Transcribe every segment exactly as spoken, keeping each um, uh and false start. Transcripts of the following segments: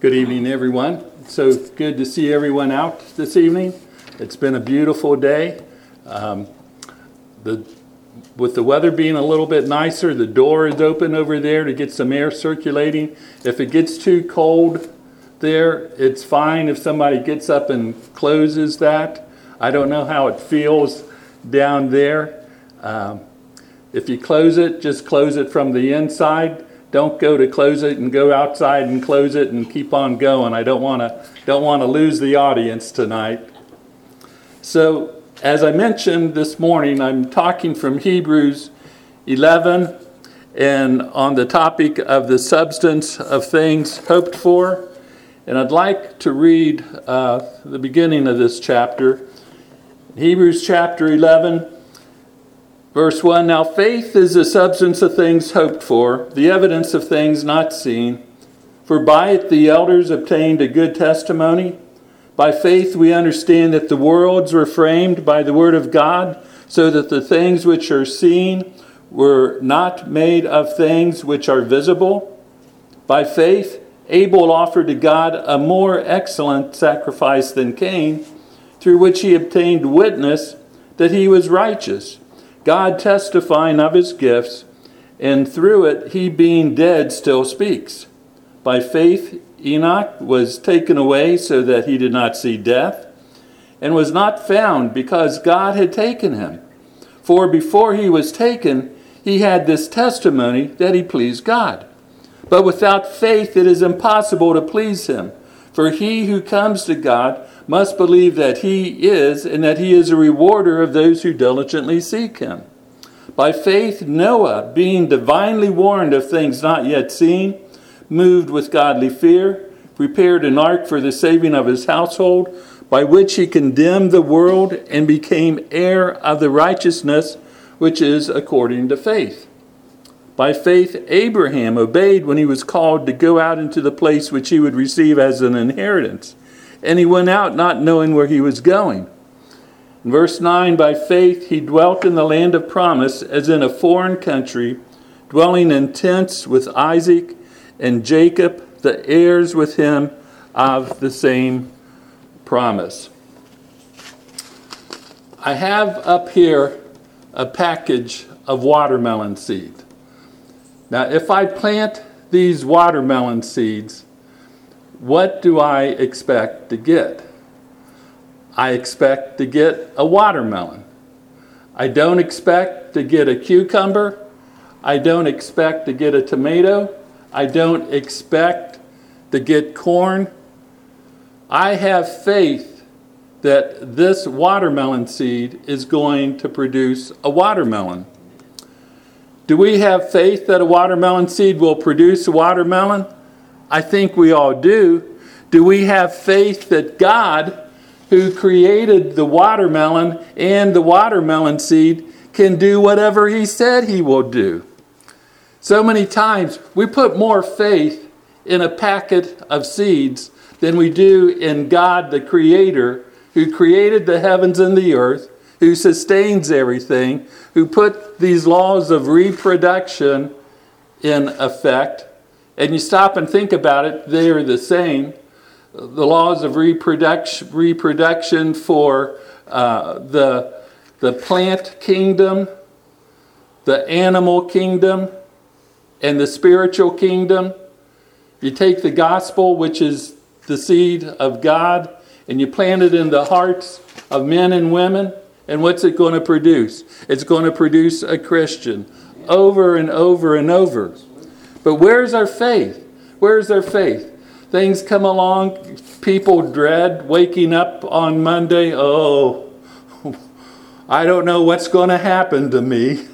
Good evening, everyone. It's so good to see everyone out this evening. It's been a beautiful day. Um, the, with the weather being a little bit nicer, the door is open over there to get some air circulating. If it gets too cold there, it's fine if somebody gets up and closes that. I don't know how it feels down there. Um, if you close it, just close it from the inside. Don't go to close it and go outside and close it and keep on going. I don't want to don't want to lose the audience tonight. So, as I mentioned this morning, I'm talking from Hebrews eleven and on the topic of the substance of things hoped for. And I'd like to read uh, the beginning of this chapter. Hebrews chapter eleven. Verse one, now faith is the substance of things hoped for, the evidence of things not seen. For by it the elders obtained a good testimony. By faith we understand that the worlds were framed by the word of God, so that the things which are seen were not made of things which are visible. By faith Abel offered to God a more excellent sacrifice than Cain, through which he obtained witness that he was righteous, God testifying of his gifts, and through it he being dead still speaks. By faith Enoch was taken away so that he did not see death, and was not found because God had taken him. For before he was taken, he had this testimony that he pleased God. But without faith it is impossible to please him. For he who comes to God must believe that he is, and that he is a rewarder of those who diligently seek him. By faith Noah, being divinely warned of things not yet seen, moved with godly fear, prepared an ark for the saving of his household, by which he condemned the world and became heir of the righteousness which is according to faith. By faith Abraham obeyed when he was called to go out into the place which he would receive as an inheritance. And he went out not knowing where he was going. In verse nine, by faith he dwelt in the land of promise as in a foreign country, dwelling in tents with Isaac and Jacob, the heirs with him of the same promise. I have up here a package of watermelon seed. Now, if I plant these watermelon seeds, what do I expect to get? I expect to get a watermelon. I don't expect to get a cucumber. I don't expect to get a tomato. I don't expect to get corn. I have faith that this watermelon seed is going to produce a watermelon. Do we have faith that a watermelon seed will produce a watermelon? I think we all do. Do we have faith that God, who created the watermelon and the watermelon seed, can do whatever he said he will do? So many times we put more faith in a packet of seeds than we do in God, the Creator, who created the heavens and the earth, who sustains everything, who put these laws of reproduction in effect. And you stop and think about it, they are the same. The laws of reproduction, reproduction for uh, the, the plant kingdom, the animal kingdom, and the spiritual kingdom. You take the gospel, which is the seed of God, and you plant it in the hearts of men and women, and what's it going to produce? It's going to produce a Christian over and over and over. But where's our faith? Where's our faith? Things come along, people dread waking up on Monday. Oh, I don't know what's going to happen to me.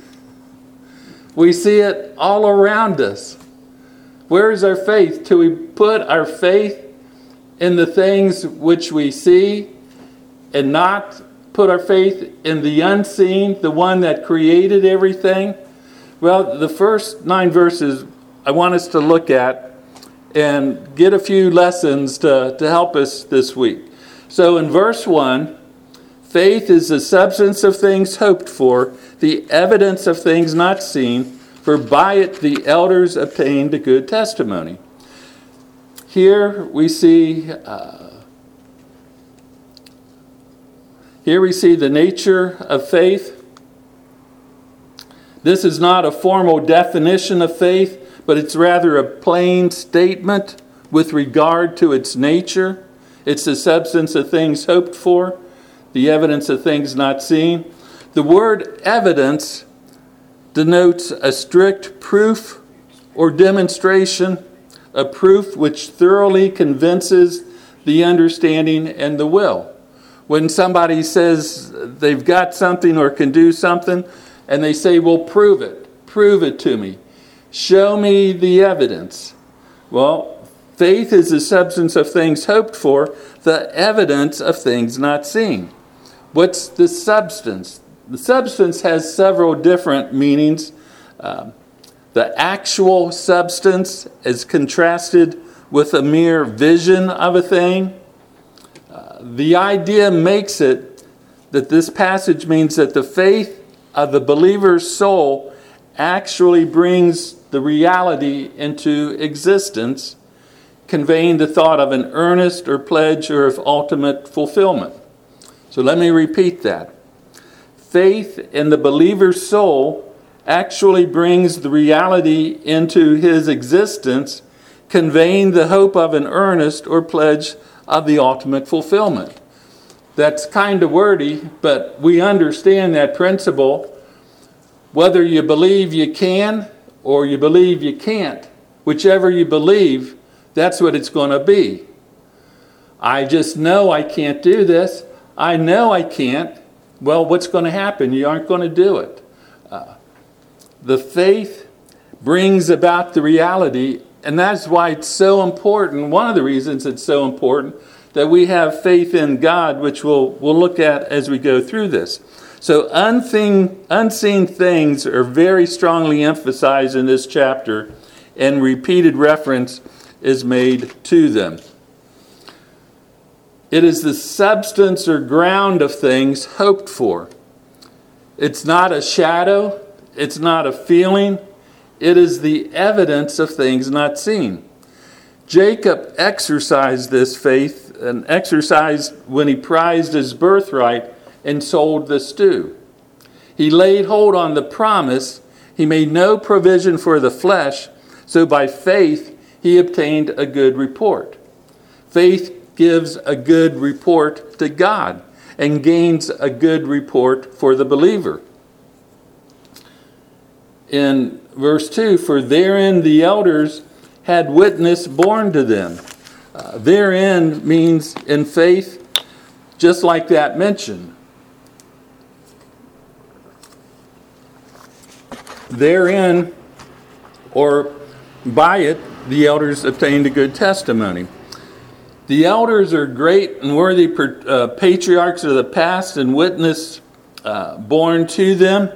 We see it all around us. Where's our faith? Do we put our faith in the things which we see and not put our faith in the unseen, the one that created everything? Well, the first nine verses I want us to look at and get a few lessons to, to help us this week. So in verse one, faith is the substance of things hoped for, the evidence of things not seen, for by it the elders obtained a good testimony. Here we see uh, here we see the nature of faith. This is not a formal definition of faith, but it's rather a plain statement with regard to its nature. It's the substance of things hoped for, the evidence of things not seen. The word evidence denotes a strict proof or demonstration, a proof which thoroughly convinces the understanding and the will. When somebody says they've got something or can do something, and they say, well, prove it. Prove it to me. Show me the evidence. Well, faith is the substance of things hoped for, the evidence of things not seen. What's the substance? The substance has several different meanings. Uh, the actual substance is contrasted with a mere vision of a thing. Uh, the idea makes it that this passage means that the faith of the believer's soul actually brings the reality into existence, conveying the thought of an earnest or pledge or of ultimate fulfillment. So let me repeat that. Faith in the believer's soul actually brings the reality into his existence, conveying the hope of an earnest or pledge of the ultimate fulfillment. That's kind of wordy, but we understand that principle. Whether you believe you can or you believe you can't, whichever you believe, that's what it's going to be. I just know I can't do this. I know I can't. Well, what's going to happen? You aren't going to do it. Uh, the faith brings about the reality, and that's why it's so important. One of the reasons it's so important that we have faith in God, which we'll, we'll look at as we go through this. So unseen, unseen things are very strongly emphasized in this chapter, and repeated reference is made to them. It is the substance or ground of things hoped for. It's not a shadow. It's not a feeling. It is the evidence of things not seen. Jacob exercised this faith and exercised when he prized his birthright and sold the stew. He laid hold on the promise. He made no provision for the flesh, so by faith he obtained a good report. Faith gives a good report to God and gains a good report for the believer. In verse two, for therein the elders had witness borne to them. Uh, therein means in faith, just like that mentioned. Therein, or by it, the elders obtained a good testimony. The elders are great and worthy uh, patriarchs of the past and witness uh, born to them.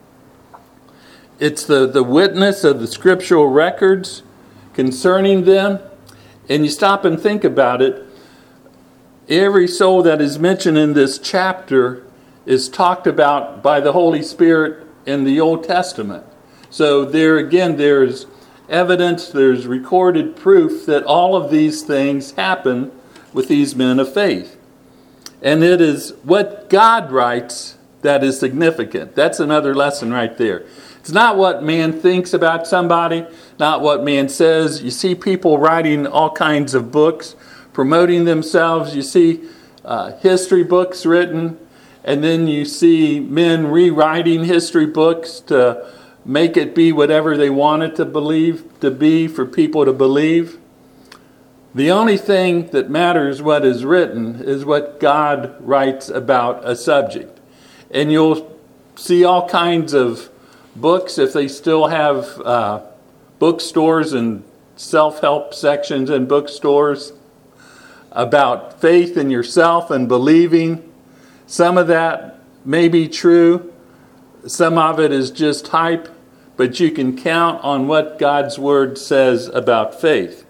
It's the, the witness of the scriptural records concerning them. And you stop and think about it. Every soul that is mentioned in this chapter is talked about by the Holy Spirit in the Old Testament. So there again, there's evidence, there's recorded proof that all of these things happen with these men of faith. And it is what God writes that is significant. That's another lesson right there. It's not what man thinks about somebody, not what man says. You see people writing all kinds of books, promoting themselves. You see uh, history books written, and then you see men rewriting history books to make it be whatever they want it to believe to be for people to believe. The only thing that matters what is written is what God writes about a subject. And you'll see all kinds of books, if they still have uh, bookstores and self-help sections in bookstores, about faith in yourself and believing. Some of that may be true. Some of it is just hype. But you can count on what God's Word says about faith.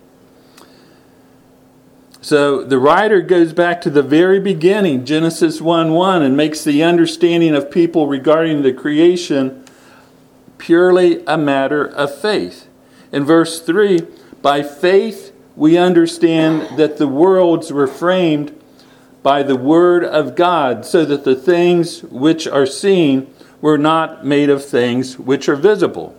So the writer goes back to the very beginning, Genesis one one, and makes the understanding of people regarding the creation purely a matter of faith. In verse three, by faith we understand that the worlds were framed by the word of God, so that the things which are seen were not made of things which are visible.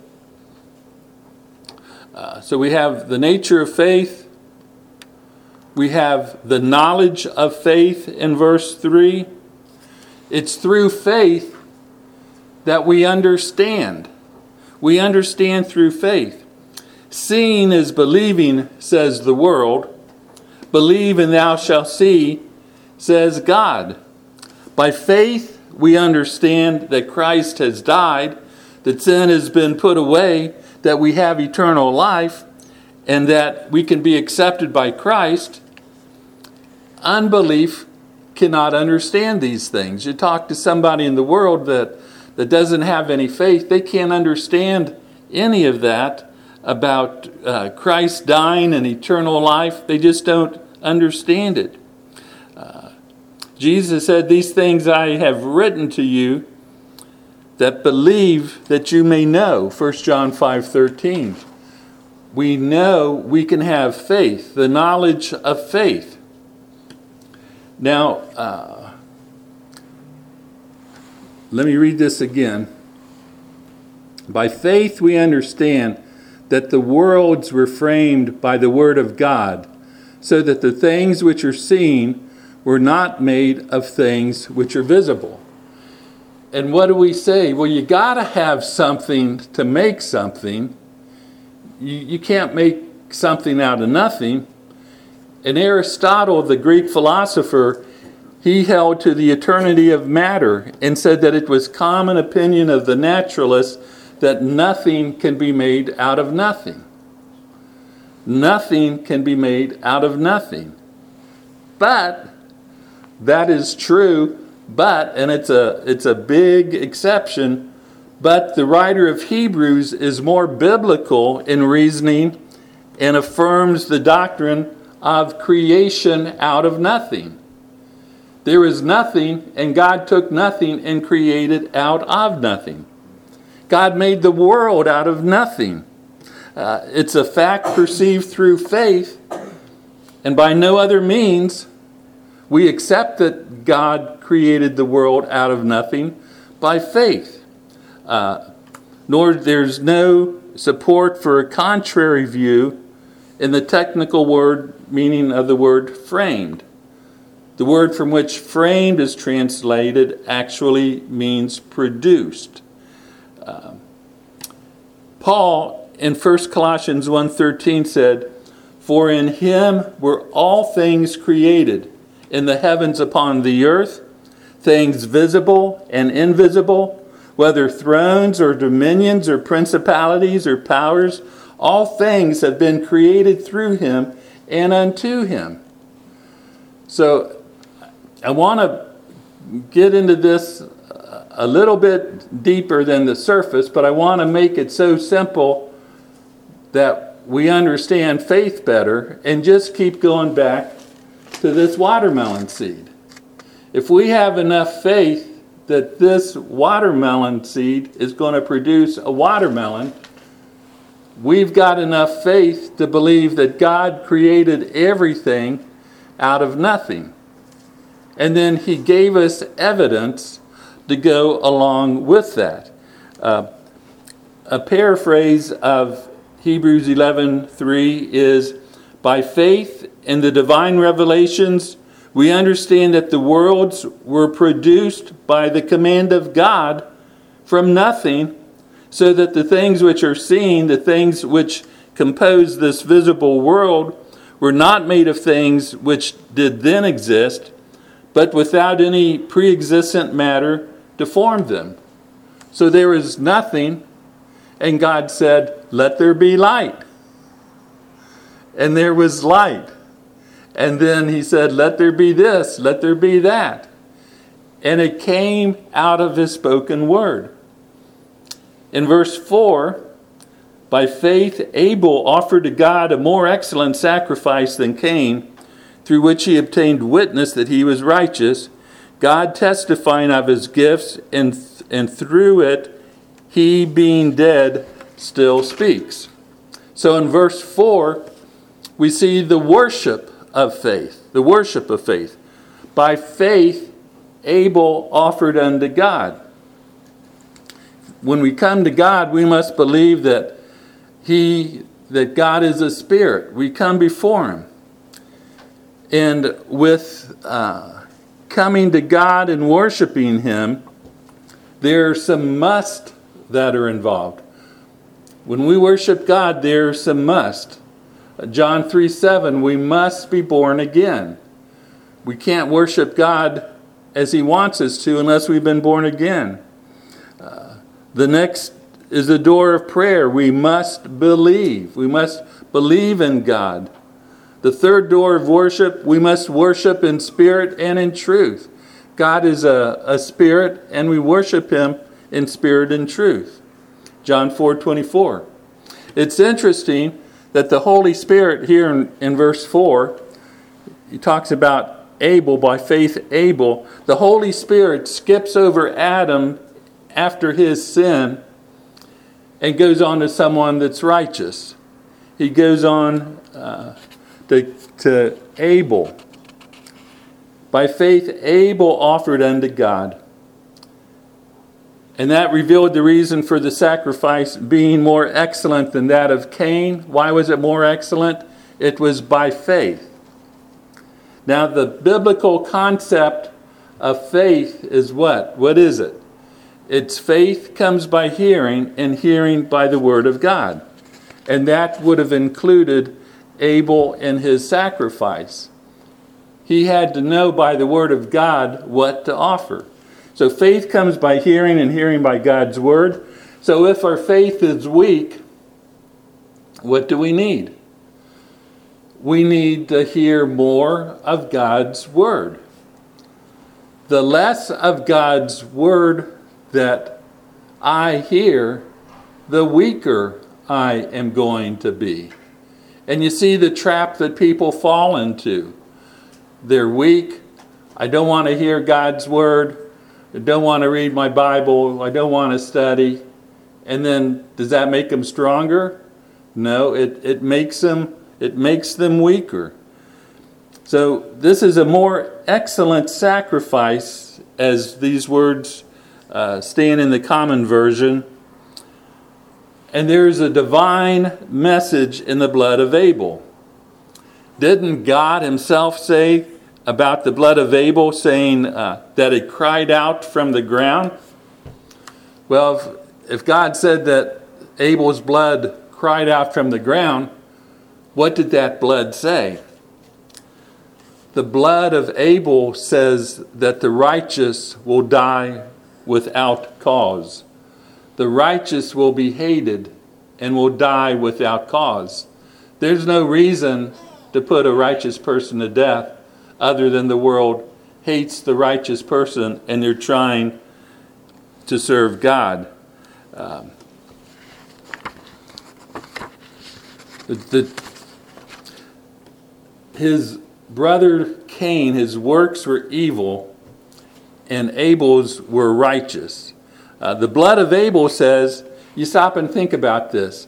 Uh, so we have the nature of faith. We have the knowledge of faith in verse three. It's through faith that we understand. We understand through faith. Seeing is believing, says the world. Believe and thou shalt see, says God. By faith, we understand that Christ has died, that sin has been put away, that we have eternal life, and that we can be accepted by Christ. Unbelief cannot understand these things. You talk to somebody in the world that, that doesn't have any faith, they can't understand any of that about uh, Christ dying and eternal life. They just don't understand it. Uh, Jesus said, "These things I have written to you that believe that you may know." First John five thirteen. We know we can have faith, the knowledge of faith. Now, uh, let me read this again. By faith we understand that the worlds were framed by the word of God, so that the things which are seen were not made of things which are visible. And what do we say? Well, you got to have something to make something. You, you can't make something out of nothing. And Aristotle, the Greek philosopher, he held to the eternity of matter and said that it was common opinion of the naturalists that nothing can be made out of nothing. Nothing can be made out of nothing. But that is true, but, and it's a it's a big exception, but the writer of Hebrews is more biblical in reasoning and affirms the doctrine of creation out of nothing. There is nothing, and God took nothing and created out of nothing. God made the world out of nothing. Uh, it's a fact perceived through faith, and by no other means. We accept that God created the world out of nothing by faith. Uh, nor there's no support for a contrary view in the technical word meaning of the word framed. The word from which framed is translated actually means produced. Uh, Paul in First Colossians one thirteen said, "For in him were all things created, in the heavens upon the earth, things visible and invisible, whether thrones or dominions or principalities or powers, all things have been created through him and unto him." So I want to get into this a little bit deeper than the surface, but I want to make it so simple that we understand faith better, and just keep going back to this watermelon seed. If we have enough faith that this watermelon seed is going to produce a watermelon, we've got enough faith to believe that God created everything out of nothing. And then he gave us evidence to go along with that. Uh, a paraphrase of Hebrews eleven three is, "By faith in the divine revelations, we understand that the worlds were produced by the command of God from nothing, so that the things which are seen, the things which compose this visible world, were not made of things which did then exist, but without any pre-existent matter to form them." So there is nothing, and God said, "Let there be light." And there was light. And then he said, "Let there be this, let there be that." And it came out of his spoken word. In verse four, "By faith Abel offered to God a more excellent sacrifice than Cain, through which he obtained witness that he was righteous, God testifying of his gifts, and, and through it he being dead still speaks." So in verse four, we see the worship of faith. The worship of faith. By faith, Abel offered unto God. When we come to God, we must believe that He, that God is a spirit. We come before Him. And with uh, coming to God and worshiping Him, there are some must that are involved. When we worship God, there are some must. John three seven, we must be born again. We can't worship God as He wants us to unless we've been born again. Uh, the next is the door of prayer. We must believe. We must believe in God. The third door of worship, we must worship in spirit and in truth. God is a, a spirit, and we worship Him in spirit and truth. John four twenty-four. It's interesting that the Holy Spirit here in, in verse four, he talks about Abel, by faith Abel. The Holy Spirit skips over Adam after his sin and goes on to someone that's righteous. He goes on uh, to, to Abel. By faith Abel offered unto God. And that revealed the reason for the sacrifice being more excellent than that of Cain. Why was it more excellent? It was by faith. Now, the biblical concept of faith is what? What is it? It's faith comes by hearing, and hearing by the word of God. And that would have included Abel and his sacrifice. He had to know by the word of God what to offer. So faith comes by hearing, and hearing by God's word. So if our faith is weak, what do we need? We need to hear more of God's word. The less of God's word that I hear, the weaker I am going to be. And you see the trap that people fall into. They're weak. I don't want to hear God's word. I don't want to read my Bible. I don't want to study. And then, does that make them stronger? No, it, it makes them it makes them weaker. So this is a more excellent sacrifice, as these words uh, stand in the Common Version. And there's a divine message in the blood of Abel. Didn't God Himself say about the blood of Abel, saying uh, that it cried out from the ground? Well, if, if God said that Abel's blood cried out from the ground, what did that blood say? The blood of Abel says that the righteous will die without cause. The righteous will be hated and will die without cause. There's no reason to put a righteous person to death other than the world hates the righteous person and they're trying to serve God. Um, the, the, his brother Cain, his works were evil, and Abel's were righteous. Uh, the blood of Abel says, you stop and think about this.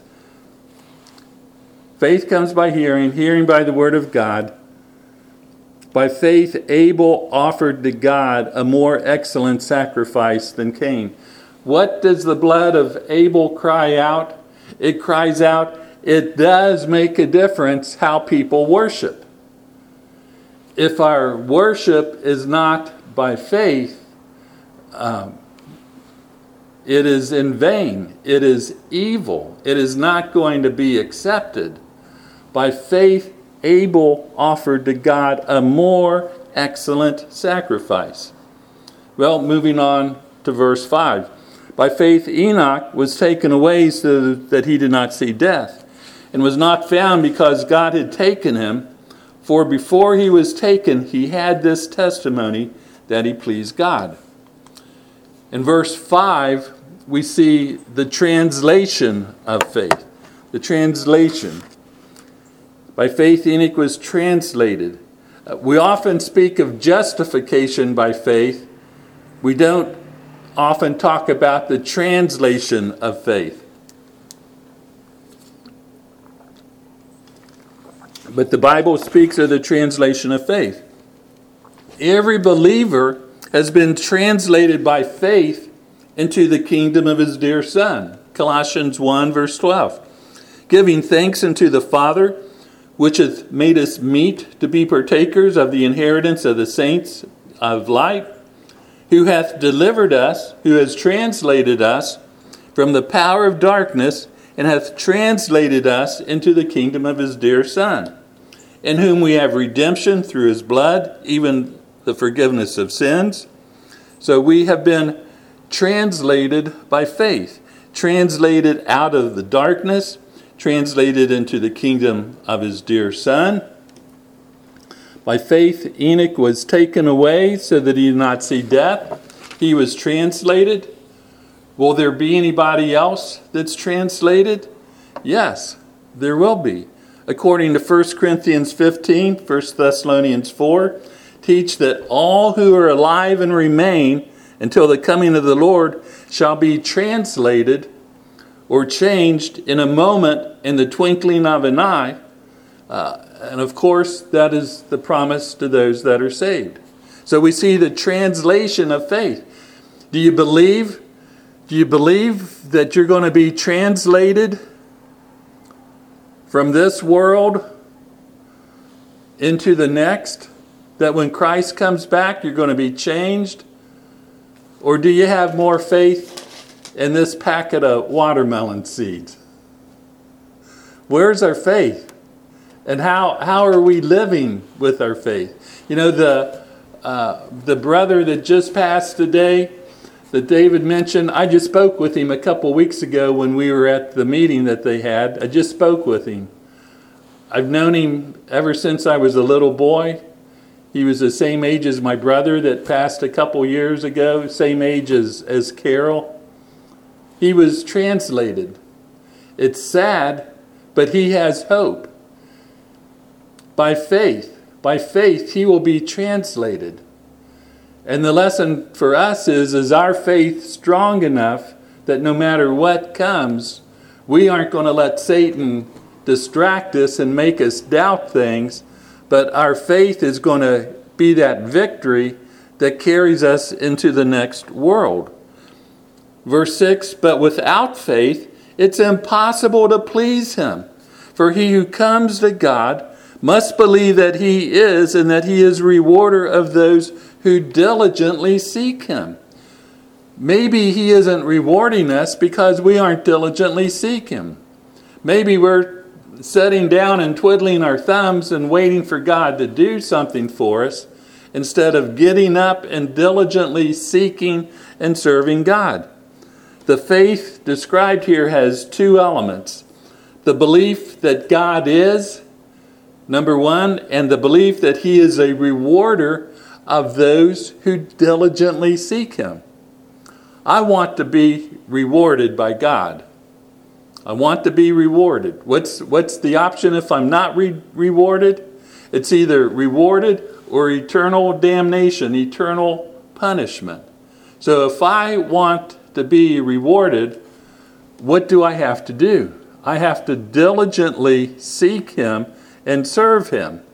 Faith comes by hearing, hearing by the word of God. By faith, Abel offered to God a more excellent sacrifice than Cain. What does the blood of Abel cry out? It cries out, it does make a difference how people worship. If our worship is not by faith, um, it is in vain. It is evil. It is not going to be accepted. By faith, Abel offered to God a more excellent sacrifice. Well, moving on to verse five. By faith, Enoch was taken away so that he did not see death, and was not found because God had taken him. For before he was taken, he had this testimony that he pleased God. In verse five, we see the translation of faith. The translation. By faith, Enoch was translated. Uh, we often speak of justification by faith. We don't often talk about the translation of faith. But the Bible speaks of the translation of faith. Every believer has been translated by faith into the kingdom of his dear Son. Colossians one, verse twelve. Giving thanks unto the Father, which hath made us meet to be partakers of the inheritance of the saints of light, who hath delivered us, who has translated us from the power of darkness, and hath translated us into the kingdom of his dear Son, in whom we have redemption through his blood, even the forgiveness of sins. So we have been translated by faith, translated out of the darkness, translated into the kingdom of his dear Son. By faith, Enoch was taken away so that he did not see death. He was translated. Will there be anybody else that's translated? Yes, there will be. According to First Corinthians fifteen, First Thessalonians four, teach that all who are alive and remain until the coming of the Lord shall be translated or changed in a moment, in the twinkling of an eye. Uh, and of course, that is the promise to those that are saved. So we see the translation of faith. Do you believe? Do you believe that you're going to be translated from this world into the next? That when Christ comes back, you're going to be changed? Or do you have more faith in this packet of watermelon seeds? Where's our faith? And how, how are we living with our faith? You know, the, uh, the brother that just passed today, that David mentioned, I just spoke with him a couple weeks ago when we were at the meeting that they had. I just spoke with him. I've known him ever since I was a little boy. He was the same age as my brother that passed a couple years ago, same age as, as Carol. He was translated. It's sad, but he has hope. By faith, by faith, he will be translated. And the lesson for us is, is our faith strong enough that no matter what comes, we aren't going to let Satan distract us and make us doubt things, but our faith is going to be that victory that carries us into the next world. Verse six, but without faith, it's impossible to please him. For he who comes to God must believe that he is, and that he is rewarder of those who diligently seek him. Maybe he isn't rewarding us because we aren't diligently seeking him. Maybe we're sitting down and twiddling our thumbs and waiting for God to do something for us instead of getting up and diligently seeking and serving God. The faith described here has two elements. The belief that God is, number one, and the belief that he is a rewarder of those who diligently seek him. I want to be rewarded by God. I want to be rewarded. What's, what's the option if I'm not re- rewarded? It's either rewarded or eternal damnation, eternal punishment. So if I want to be rewarded, what do I have to do? I have to diligently seek him and serve him.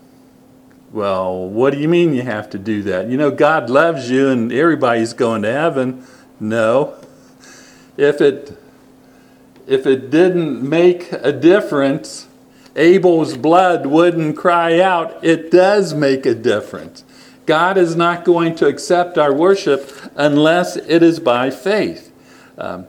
Well, what do you mean you have to do that? You know, God loves you and everybody's going to heaven. No. If it, if it didn't make a difference, Abel's blood wouldn't cry out. It does make a difference. God is not going to accept our worship unless it is by faith. Um,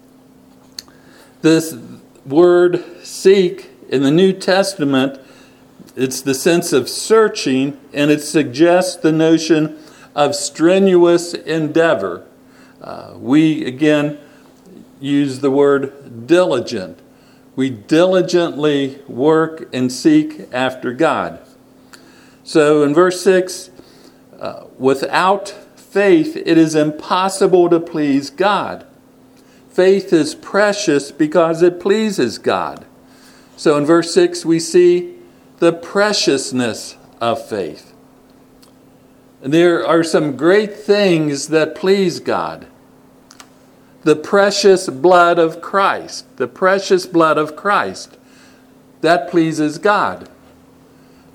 this word seek in the New Testament, it's the sense of searching, and it suggests the notion of strenuous endeavor. Uh, we, again, use the word diligent. We diligently work and seek after God. So in verse six, uh, without faith, it is impossible to please God. Faith is precious because it pleases God. So in verse six, we see the preciousness of faith. And there are some great things that please God. The precious blood of Christ, the precious blood of Christ, that pleases God.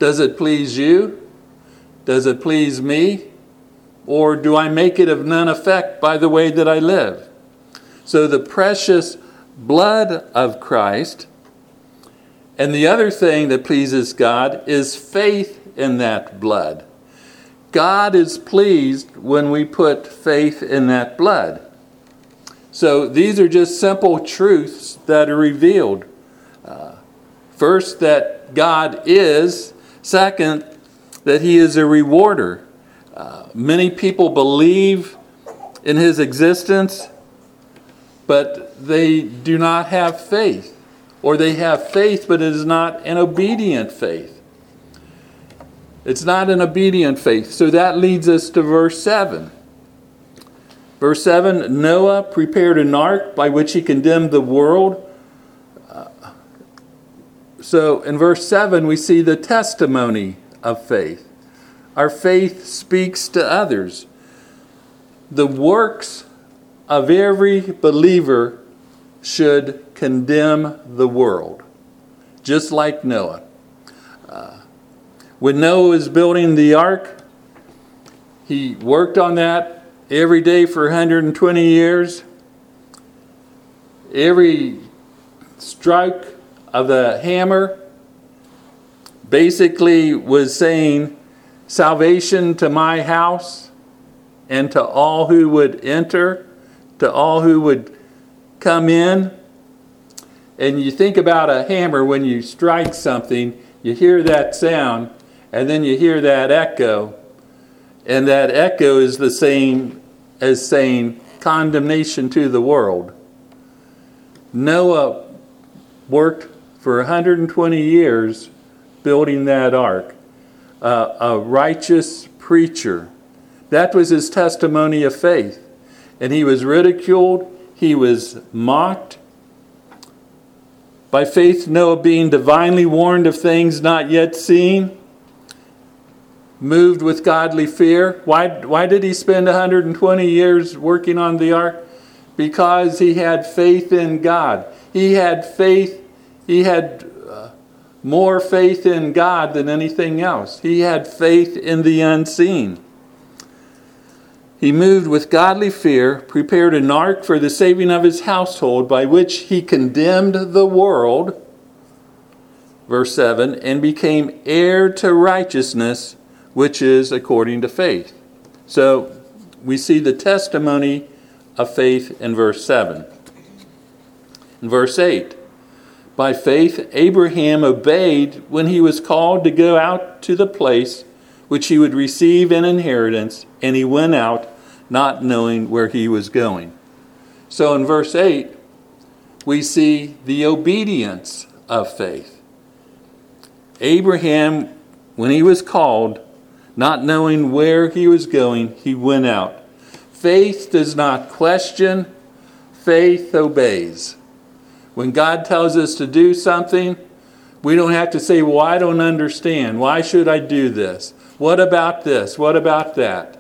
Does it please you? Does it please me? Or do I make it of none effect by the way that I live? So the precious blood of Christ, and the other thing that pleases God is faith in that blood. God is pleased when we put faith in that blood. So these are just simple truths that are revealed. Uh, first, that God is. Second, that he is a rewarder. Uh, many people believe in his existence, but they do not have faith. Or they have faith, but it is not an obedient faith. It's not an obedient faith. So that leads us to verse seven. Verse seven, Noah prepared an ark by which he condemned the world. Uh, so in verse seven, we see the testimony of faith. Our faith speaks to others. The works of every believer should condemn the world, just like Noah. Uh, when Noah was building the ark, he worked on that every day for one hundred twenty years. Every stroke of the hammer basically was saying, salvation to my house and to all who would enter, to all who would come in. And you think about a hammer, when you strike something, you hear that sound, and then you hear that echo. And that echo is the same as saying condemnation to the world. Noah worked for one hundred twenty years building that ark. Uh, a righteous preacher. That was his testimony of faith. And he was ridiculed. He was mocked. By faith, Noah, being divinely warned of things not yet seen, moved with godly fear. Why, why did he spend one hundred twenty years working on the ark? Because he had faith in God. He had faith. He had uh, more faith in God than anything else. He had faith in the unseen. He moved with godly fear, prepared an ark for the saving of his household, by which he condemned the world, verse seven, and became heir to righteousness, which is according to faith. So we see the testimony of faith in verse seven. In verse eight, by faith Abraham obeyed when he was called to go out to the place which he would receive an inheritance, and he went out not knowing where he was going. So in verse eight, we see the obedience of faith. Abraham, when he was called, not knowing where he was going, he went out. Faith does not question, faith obeys. When God tells us to do something, we don't have to say, well, I don't understand. Why should I do this? What about this? What about that?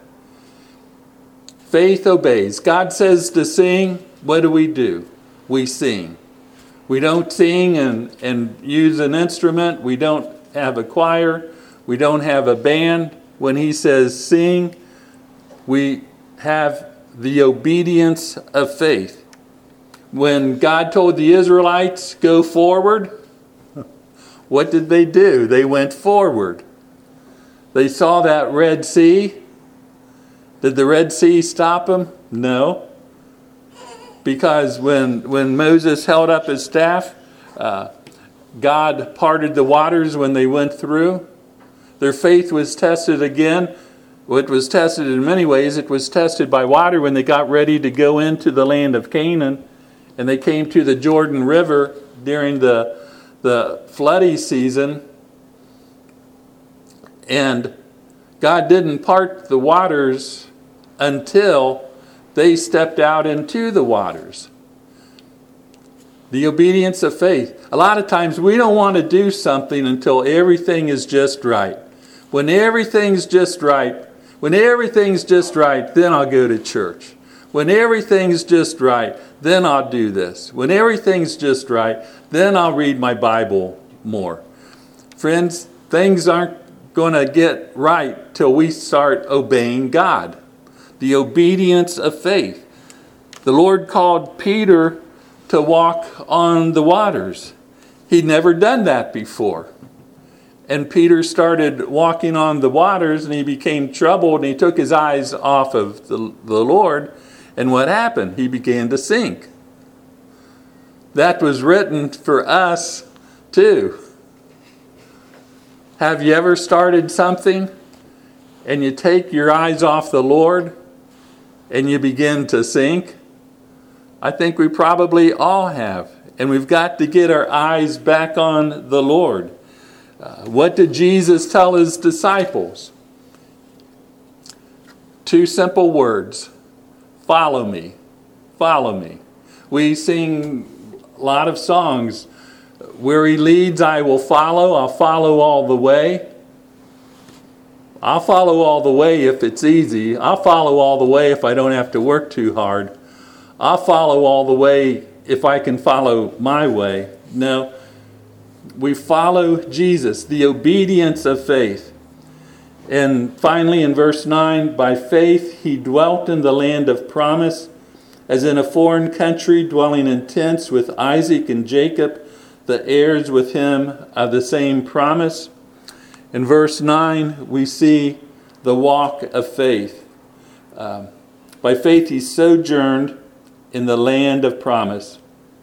Faith obeys. God says to sing, what do we do? We sing. We don't sing and, and use an instrument. We don't have a choir. We don't have a band. When he says sing, we have the obedience of faith. When God told the Israelites, go forward, what did they do? They went forward. They saw that Red Sea. Did the Red Sea stop them? No. Because when, when Moses held up his staff, uh, God parted the waters when they went through. Their faith was tested again. Well, it was tested in many ways. It was tested by water when they got ready to go into the land of Canaan. And they came to the Jordan River during the, the flooding season. And God didn't part the waters until they stepped out into the waters. The obedience of faith. A lot of times we don't want to do something until everything is just right. When everything's just right, when everything's just right, then I'll go to church. When everything's just right, then I'll do this. When everything's just right, then I'll read my Bible more. Friends, things aren't going to get right till we start obeying God. The obedience of faith. The Lord called Peter to walk on the waters. He'd never done that before. And Peter started walking on the waters, and he became troubled, and he took his eyes off of the, the Lord. And what happened? He began to sink. That was written for us too. Have you ever started something and you take your eyes off the Lord and you begin to sink? I think we probably all have. And we've got to get our eyes back on the Lord. Uh, what did Jesus tell his disciples? Two simple words. Follow me. Follow me. We sing a lot of songs. Where he leads, I will follow. I'll follow all the way. I'll follow all the way if it's easy. I'll follow all the way if I don't have to work too hard. I'll follow all the way if I can follow my way. No, we follow Jesus, the obedience of faith. And finally in verse nine, by faith he dwelt in the land of promise, as in a foreign country, dwelling in tents with Isaac and Jacob, the heirs with him of the same promise. In verse nine, we see the walk of faith. Um, by faith he sojourned in the land of promise.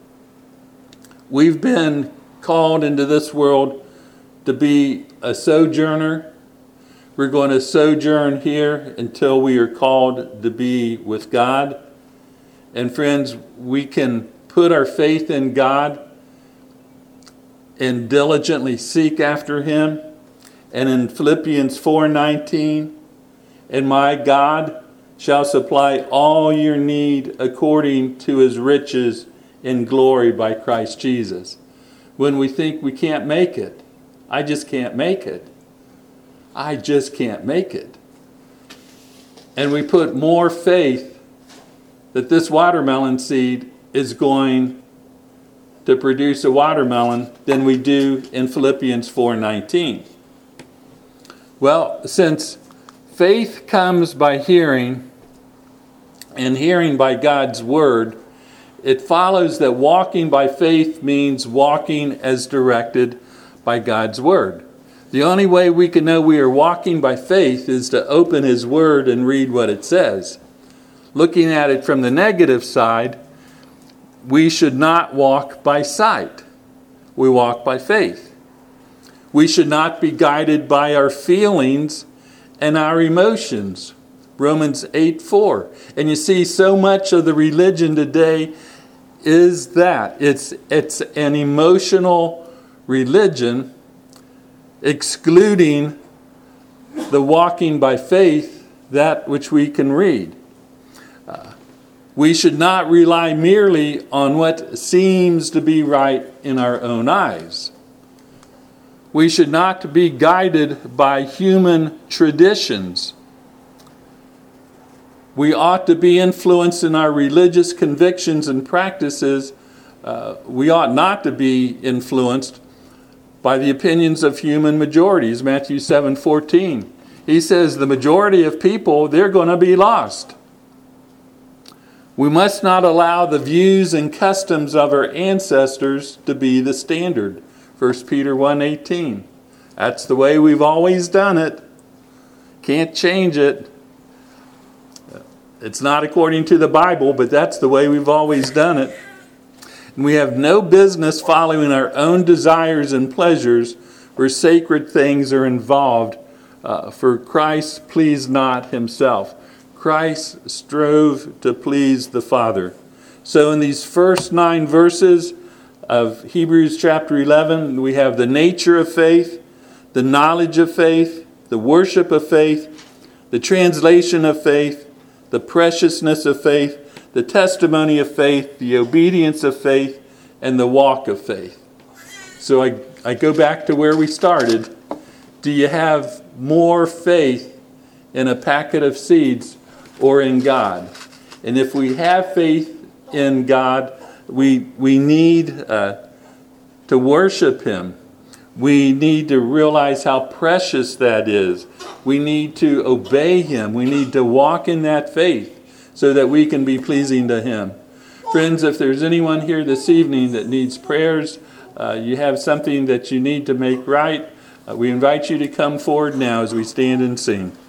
We've been called into this world to be a sojourner. We're going to sojourn here until we are called to be with God. And friends, we can put our faith in God and diligently seek after him. And in Philippians four nineteen, and my God shall supply all your need according to his riches in glory by Christ Jesus. When we think we can't make it, I just can't make it. I just can't make it. And we put more faith that this watermelon seed is going to produce a watermelon than we do in Philippians four nineteen. Well, since faith comes by hearing and hearing by God's word, it follows that walking by faith means walking as directed by God's word. The only way we can know we are walking by faith is to open his word and read what it says. Looking at it from the negative side, we should not walk by sight. We walk by faith. We should not be guided by our feelings and our emotions. Romans eight four. And you see, so much of the religion today is that. It's, it's an emotional religion, excluding the walking by faith, that which we can read. Uh, we should not rely merely on what seems to be right in our own eyes. We should not be guided by human traditions. We ought to be influenced in our religious convictions and practices. Uh, we ought not to be influenced by the opinions of human majorities. Matthew seven fourteen. He says the majority of people, they're going to be lost. We must not allow the views and customs of our ancestors to be the standard. First Peter one eighteen. That's the way we've always done it. Can't change it. It's not according to the Bible, but that's the way we've always done it. And we have no business following our own desires and pleasures where sacred things are involved. Uh, for Christ pleased not himself. Christ strove to please the Father. So in these first nine verses of Hebrews chapter eleven, we have the nature of faith, the knowledge of faith, the worship of faith, the translation of faith, the preciousness of faith, the testimony of faith, the obedience of faith, and the walk of faith. So I, I go back to where we started. Do you have more faith in a packet of seeds or in God? And if we have faith in God, we we need uh, to worship him. We need to realize how precious that is. We need to obey him. We need to walk in that faith so that we can be pleasing to him. Friends, if there's anyone here this evening that needs prayers, uh, you have something that you need to make right, uh, we invite you to come forward now as we stand and sing.